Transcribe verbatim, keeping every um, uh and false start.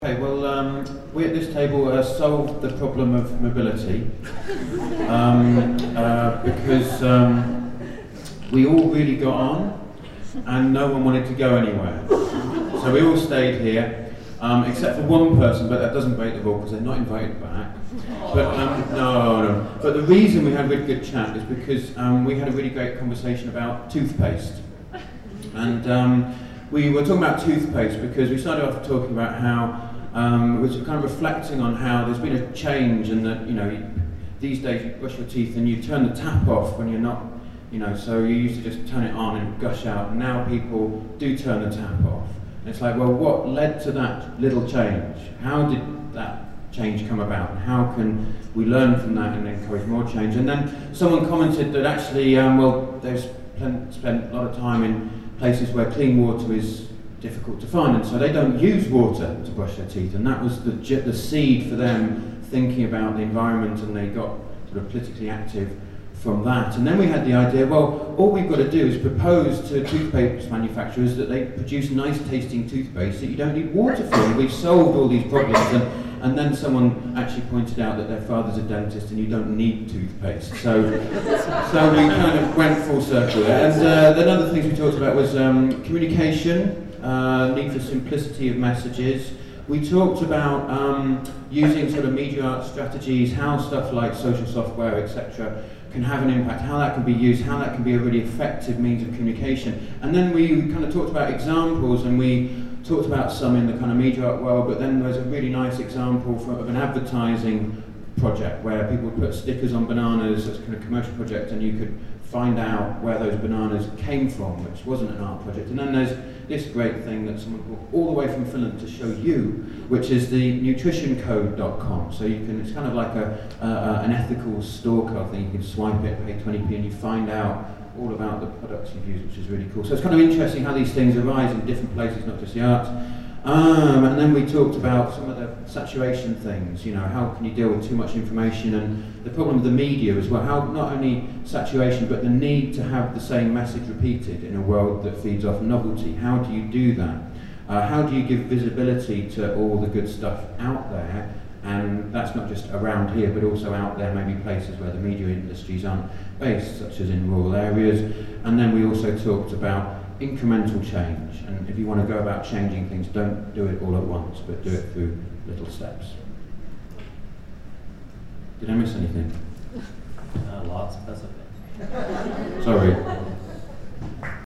Okay, well, um, we at this table uh, solved the problem of mobility um, uh, because um, we all really got on and no one wanted to go anywhere. So we all stayed here, um, except for one person, but that doesn't break the rule because they're not invited back. But um, no, no. But the reason we had a really good chat is because um, we had a really great conversation about toothpaste. And um, we were talking about toothpaste because we started off talking about how Um, was kind of reflecting on how there's been a change, and that, you know, you, these days you brush your teeth and you turn the tap off when you're not, you know, so you used to just turn it on and gush out, and now people do turn the tap off. And it's like, well, what led to that little change? How did that change come about? How can we learn from that and encourage more change? And then someone commented that actually, um, well, they've spent a lot of time in places where clean water is difficult to find, and so they don't use water to brush their teeth, and that was the, the seed for them thinking about the environment, and they got sort of politically active from that. And then we had the idea, well, all we've got to do is propose to toothpaste manufacturers that they produce nice tasting toothpaste that you don't need water for, and we've solved all these problems. And, and then someone actually pointed out that their father's a dentist and you don't need toothpaste. So, so we kind of went full circle there. And uh, then other things we talked about was um, communication. Uh, need for simplicity of messages. We talked about um, using sort of media art strategies, how stuff like social software, et cetera, can have an impact, how that can be used, how that can be a really effective means of communication. And then we kind of talked about examples, and we talked about some in the kind of media art world, but then there's a really nice example for, of an advertising project where people would put stickers on bananas as a kind of commercial project, and you could find out where those bananas came from, which wasn't an art project. And then there's this great thing that someone brought all the way from Finland to show you, which is the nutrition code dot com. So you can, it's kind of like a, uh, an ethical store card thing. You can swipe it, pay twenty p, and you find out all about the products you've used, which is really cool. So it's kind of interesting how these things arise in different places, not just the arts. Um, and then we talked about some of the saturation things, you know, how can you deal with too much information, and the problem with the media as well, how not only saturation but the need to have the same message repeated in a world that feeds off novelty. How do you do that? Uh, how do you give visibility to all the good stuff out there? And that's not just around here, but also out there, maybe places where the media industries aren't based, such as in rural areas. And then we also talked about incremental change, and if you want to go about changing things, don't do it all at once, but do it through little steps. Did I miss anything? Uh, lots, that's okay. Sorry.